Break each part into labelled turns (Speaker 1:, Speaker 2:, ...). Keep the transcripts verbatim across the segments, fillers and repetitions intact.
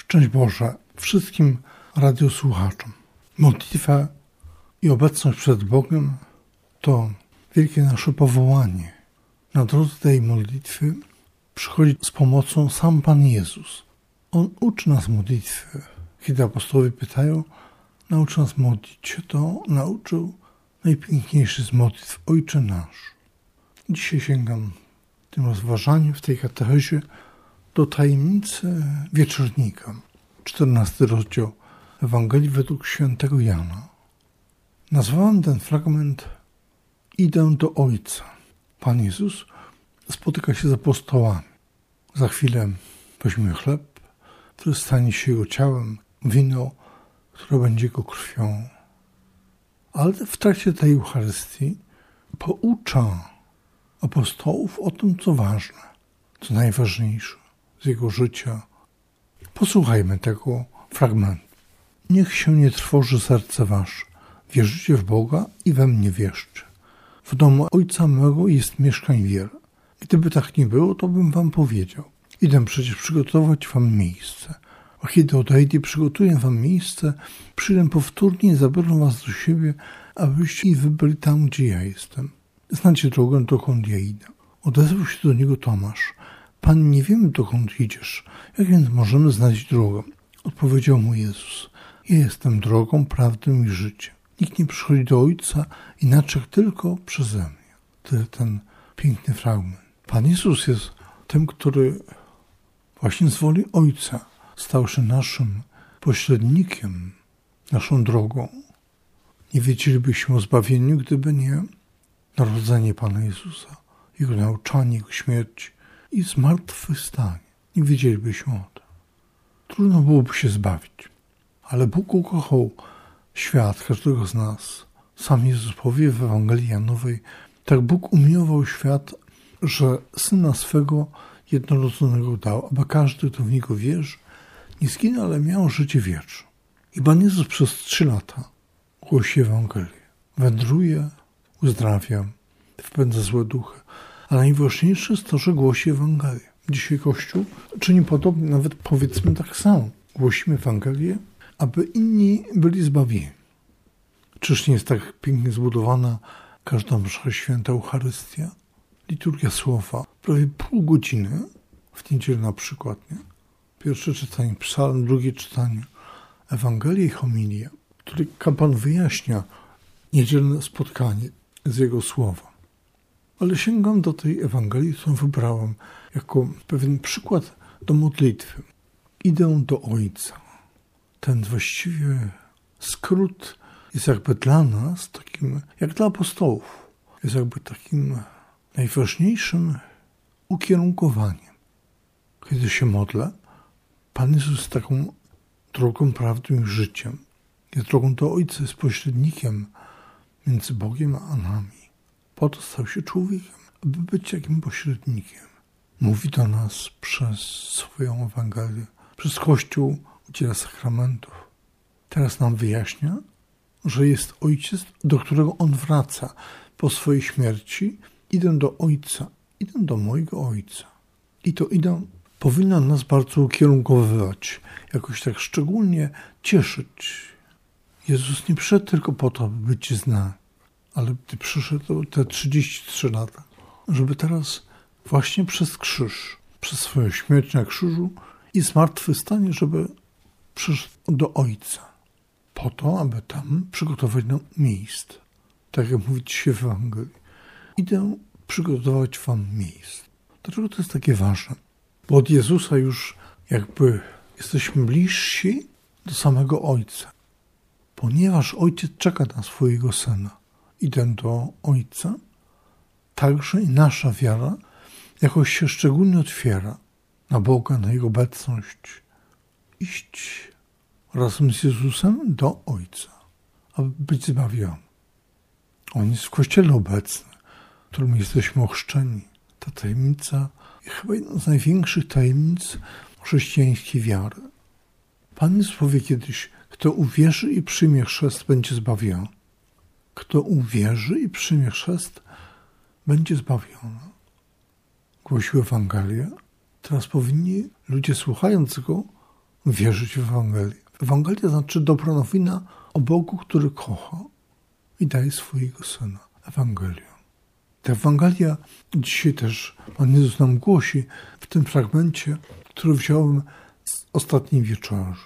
Speaker 1: Szczęść Boże wszystkim radiosłuchaczom. Modlitwa i obecność przed Bogiem to wielkie nasze powołanie. Na drodze tej modlitwy przychodzi z pomocą sam Pan Jezus. On uczy nas modlitwy. Kiedy apostołowie pytają, nauczy nas modlić się, to nauczył najpiękniejszy z modlitw, Ojcze nasz. Dzisiaj sięgam w tym rozważaniu, w tej katechezie do tajemnicy wieczornika. czternasty rozdział Ewangelii według świętego Jana. Nazwałem ten fragment Idę do Ojca. Pan Jezus spotyka się z apostołami. Za chwilę weźmie chleb, który stanie się Jego ciałem, wino, które będzie Jego krwią. Ale w trakcie tej Eucharystii poucza apostołów o tym, co ważne, co najważniejsze z Jego życia. Posłuchajmy tego fragmentu. Niech się nie trwoży serce wasze. Wierzycie w Boga i we mnie wierzcie. W domu Ojca mego jest mieszkań wiele. Gdyby tak nie było, to bym wam powiedział. Idę przecież przygotować wam miejsce. A kiedy odejdę i przygotuję wam miejsce, przyjdę powtórnie i zabiorę was do siebie, abyście i wy byli tam, gdzie ja jestem. Znacie drogę, dokąd ja idę. Odezwał się do niego Tomasz. Pan, nie wiemy, dokąd idziesz. Jak więc możemy znaleźć drogę? Odpowiedział mu Jezus. Ja jestem drogą, prawdą i życiem. Nikt nie przychodzi do Ojca inaczej tylko przeze mnie. To ten piękny fragment. Pan Jezus jest tym, który właśnie z woli Ojca stał się naszym pośrednikiem, naszą drogą. Nie wiedzielibyśmy o zbawieniu, gdyby nie narodzenie Pana Jezusa, Jego nauczanie, Jego śmierć i zmartwychwstanie. Nie wiedzielibyśmy o tym. Trudno byłoby się zbawić. Ale Bóg ukochał świat, każdego z nas. Sam Jezus powie w Ewangelii Janowej, tak Bóg umiłował świat, że Syna swego jednorodzonego dał, aby każdy, kto w Niego wierzy, nie zginął, ale miał życie wieczne. I Pan Jezus przez trzy lata głosi Ewangelię. Wędruje, uzdrawia, wpędza złe duchy. A najważniejsze jest to, że głosi Ewangelię. Dzisiaj Kościół czyni podobnie, nawet powiedzmy tak samo. Głosimy Ewangelię, aby inni byli zbawieni. Czyż nie jest tak pięknie zbudowana każda msza święta Eucharystia? Liturgia słowa, prawie pół godziny, w niedzielę na przykład, nie? Pierwsze czytanie psalm, drugie czytanie Ewangelia i homilia, który kapłan wyjaśnia niedzielne spotkanie z jego słowa. Ale sięgam do tej Ewangelii, którą wybrałem jako pewien przykład do modlitwy. Idę do Ojca. Ten właściwie skrót jest jakby dla nas takim, jak dla apostołów, jest jakby takim najważniejszym ukierunkowaniem. Kiedy się modlę, Pan Jezus jest taką drogą, prawdą i życiem. Jest drogą do Ojca, jest pośrednikiem między Bogiem a nami. Po to stał się człowiekiem, aby być takim pośrednikiem. Mówi do nas przez swoją Ewangelię, przez Kościół udziela sakramentów. Teraz nam wyjaśnia, że jest Ojciec, do którego On wraca po swojej śmierci. Idę do Ojca, idę do mojego Ojca. I to idę powinno nas bardzo ukierunkowywać, jakoś tak szczególnie cieszyć. Jezus nie przyszedł tylko po to, aby być z nami, ale gdy przyszedł te trzydzieści trzy lata, żeby teraz właśnie przez krzyż, przez swoją śmierć na krzyżu i zmartwychwstanie, żeby przyszedł do Ojca, po to, aby tam przygotować nam miejsce. Tak jak mówi się w Ewangelii. Idę przygotować wam miejsce. Dlaczego to jest takie ważne? Bo od Jezusa już jakby jesteśmy bliżsi do samego Ojca. Ponieważ Ojciec czeka na swojego Syna. Idę do Ojca, także i nasza wiara jakoś się szczególnie otwiera na Boga, na Jego obecność. Iść razem z Jezusem do Ojca, aby być zbawiony. On jest w Kościele obecny, w którym jesteśmy ochrzczeni. Ta tajemnica jest chyba jedna z największych tajemnic chrześcijańskiej wiary. Pan Jezus powie kiedyś, kto uwierzy i przyjmie chrzest, będzie zbawiony. Kto uwierzy i przyjmie chrzest, będzie zbawiony. Głosił Ewangelię. Teraz powinni ludzie, słuchając go, wierzyć w Ewangelię. Ewangelia znaczy dobra nowina o Bogu, który kocha i daje swojego Syna. Ewangelię. Ta Ewangelia dzisiaj też Pan Jezus nam głosi w tym fragmencie, który wziąłem z ostatniej wieczerzy.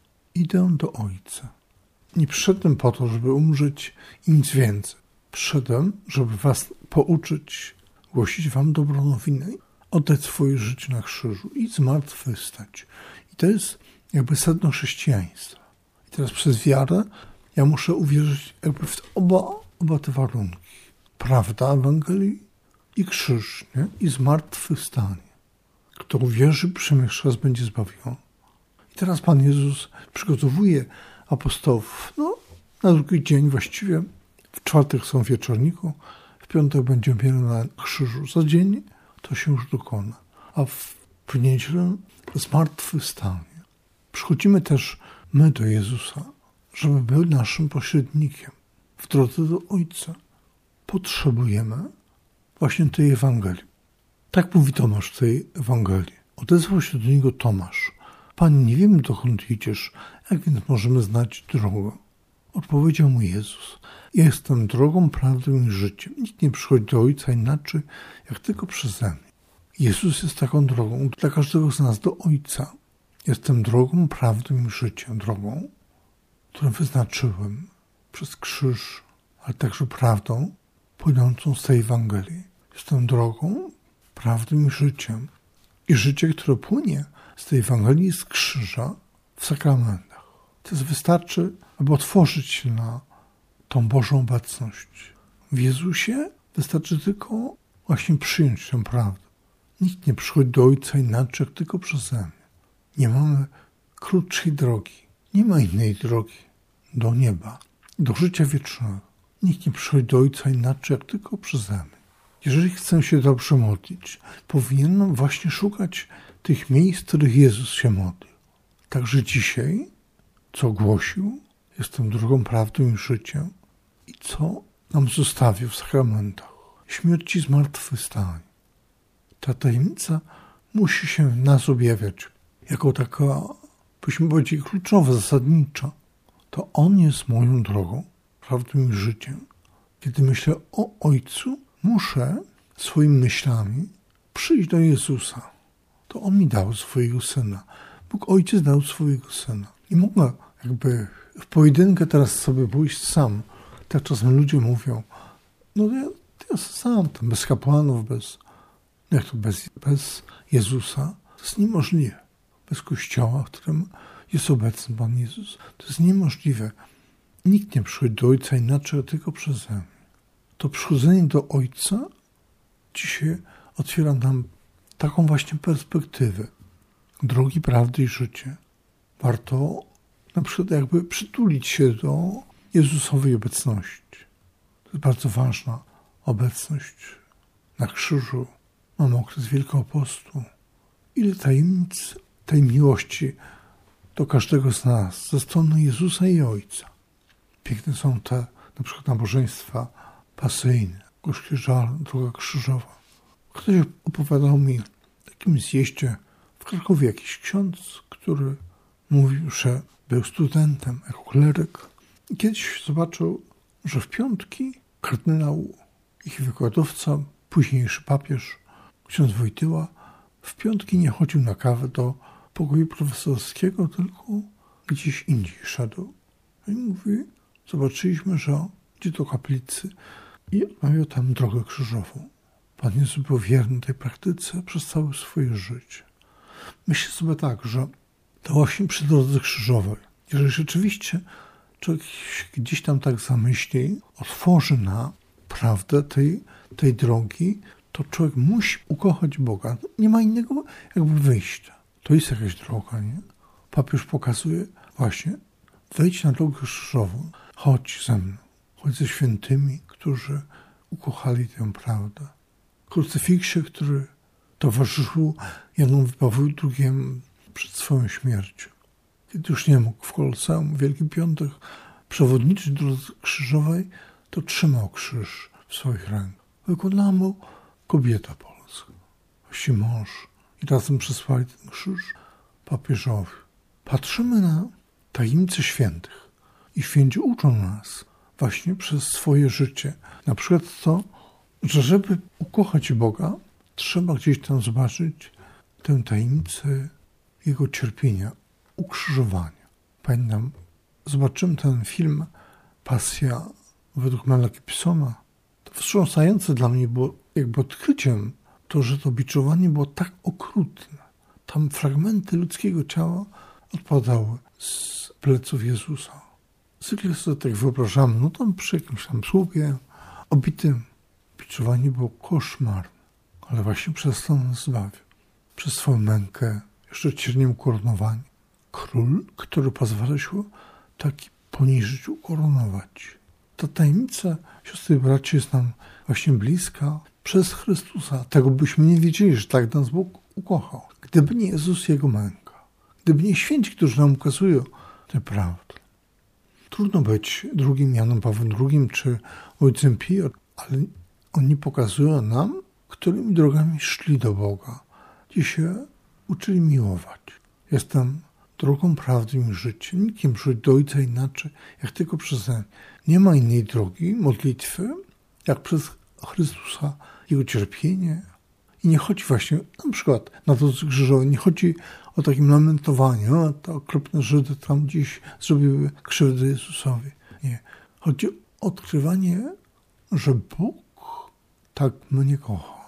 Speaker 1: Idę do Ojca. Nie przyszedłem po to, żeby umrzeć i nic więcej. Przyszedłem, żeby was pouczyć, głosić wam dobrą nowinę, oddać swoje życie na krzyżu i zmartwychwstać. I to jest jakby sedno chrześcijaństwa. I teraz przez wiarę ja muszę uwierzyć jakby w oba, oba te warunki. Prawda Ewangelii i krzyż, nie? I zmartwychwstanie. Kto uwierzy, przyjmie chrzest, będzie zbawiony. I teraz Pan Jezus przygotowuje apostołów, no, na drugi dzień właściwie. W czwartek są w wieczorniku, w piątek będziemy mieli na krzyżu. Za dzień to się już dokona. A w niedzielę zmartwychwstanie. Przychodzimy też my do Jezusa, żeby był naszym pośrednikiem w drodze do Ojca. Potrzebujemy właśnie tej Ewangelii. Tak mówi Tomasz w tej Ewangelii. Odezwał się do niego Tomasz. Panie, nie wiemy, dokąd idziesz, jak więc możemy znać drogę? Odpowiedział mu Jezus. Ja jestem drogą, prawdą i życiem. Nikt nie przychodzi do Ojca inaczej, jak tylko przeze mnie. Jezus jest taką drogą dla każdego z nas do Ojca. Jestem drogą, prawdą i życiem. Drogą, którą wyznaczyłem przez krzyż, ale także prawdą płynącą z tej Ewangelii. Jestem drogą, prawdą i życiem. I życie, które płynie z tej Ewangelii, z krzyża w sakramentach. To jest wystarczy, aby otworzyć się na tą Bożą obecność. W Jezusie wystarczy tylko właśnie przyjąć tę prawdę. Nikt nie przychodzi do Ojca inaczej, jak tylko przeze mnie. Nie mamy krótszej drogi. Nie ma innej drogi do nieba, do życia wiecznego. Nikt nie przychodzi do Ojca inaczej, jak tylko przeze mnie. Jeżeli chcę się dobrze modlić, powinienem właśnie szukać tych miejsc, w których Jezus się modlił. Także dzisiaj, co głosił, jestem drugą prawdą i życiem i co nam zostawił w sakramentach. Śmierć i zmartwychwstanie. Ta tajemnica musi się w nas objawiać jako taka, byśmy powiedzieli, kluczowa, zasadnicza. To On jest moją drogą, prawdą i życiem. Kiedy myślę o Ojcu, muszę swoimi myślami przyjść do Jezusa. To On mi dał swojego Syna. Bóg Ojciec dał swojego Syna. I mogę jakby w pojedynkę teraz sobie pójść sam. Tak czasem ludzie mówią, no ja, ja sam, tam bez kapłanów, bez, jak to bez, bez Jezusa. To jest niemożliwe. Bez Kościoła, w którym jest obecny Pan Jezus. To jest niemożliwe. Nikt nie przychodzi do Ojca inaczej, tylko przeze mnie. To przychodzenie do Ojca dzisiaj otwiera nam taką właśnie perspektywę drogi, prawdy i życie. Warto na przykład jakby przytulić się do Jezusowej obecności. To jest bardzo ważna obecność na krzyżu. Mamy okres Wielkiego Postu. Ile tajemnic tej miłości do każdego z nas ze strony Jezusa i Ojca. Piękne są te na przykład nabożeństwa pasyjne, gorzki żal, droga krzyżowa. Ktoś opowiadał mi o takim zjeździe w Krakowie jakiś ksiądz, który mówił, że był studentem jako kleryk. I kiedyś zobaczył, że w piątki kardynał, ich wykładowca, późniejszy papież, ksiądz Wojtyła, w piątki nie chodził na kawę do pokoju profesorskiego, tylko gdzieś indziej szedł. I mówi, zobaczyliśmy, że idzie do kaplicy i odmawiał tam drogę krzyżową. Pan Jezus był wierny tej praktyce przez całe swoje życie. Myślę sobie tak, że to właśnie przy drodze krzyżowej, jeżeli rzeczywiście człowiek gdzieś tam tak zamyśli, otworzy na prawdę tej, tej drogi, to człowiek musi ukochać Boga. Nie ma innego jakby wyjścia. To jest jakaś droga, nie? Papież pokazuje właśnie, wejdź na drogę krzyżową, chodź ze mną, chodź ze świętymi, którzy ukochali tę prawdę. Krucyfiksie, który towarzyszył Janowi Pawłowi drugiemu przed swoją śmiercią. Kiedy już nie mógł w Koloseum, Wielki Piątek, przewodniczyć drodze krzyżowej, to trzymał krzyż w swoich rękach. Wykonała mu kobieta polska, właściwie mąż. I razem przesłali ten krzyż papieżowi. patrzymy na tajemnice świętych i święci uczą nas właśnie przez swoje życie. Na przykład to, że żeby ukochać Boga, trzeba gdzieś tam zobaczyć tę tajemnicę Jego cierpienia, ukrzyżowania. Pamiętam, zobaczyłem ten film Pasja według Mela Gibsona. To wstrząsające dla mnie było jakby odkryciem to, że to biczowanie było tak okrutne. Tam fragmenty ludzkiego ciała odpadały z pleców Jezusa. Zwykle sobie tak wyobrażamy, no tam przy jakimś tam słupie obitym biczowanie było koszmarne, ale właśnie przez to nas zbawił. Przez swoją mękę, jeszcze cierniem ukoronowanie. Król, który pozwala się taki poniżyć, ukoronować. Ta tajemnica, siostry i bracia, jest nam właśnie bliska przez Chrystusa. Tego byśmy nie wiedzieli, że tak nas Bóg ukochał. Gdyby nie Jezus, Jego męka. Gdyby nie święci, którzy nam ukazują tę prawdę. Trudno być drugim Janem Pawłem drugim czy ojcem Pio, ale oni pokazują nam, którymi drogami szli do Boga. Ci się uczyli miłować. Jestem drogą, prawdą i życiem. Nikt nie przychodzi do Ojca inaczej, jak tylko przez nie. Nie ma innej drogi modlitwy, jak przez Chrystusa, Jego cierpienie. I nie chodzi właśnie, na przykład na to krzyżowe, nie chodzi o takim lamentowaniu, o te okropne Żydy tam gdzieś zrobiły krzywdę Jezusowi. Nie. Chodzi o odkrywanie, że Bóg tak mnie kocha.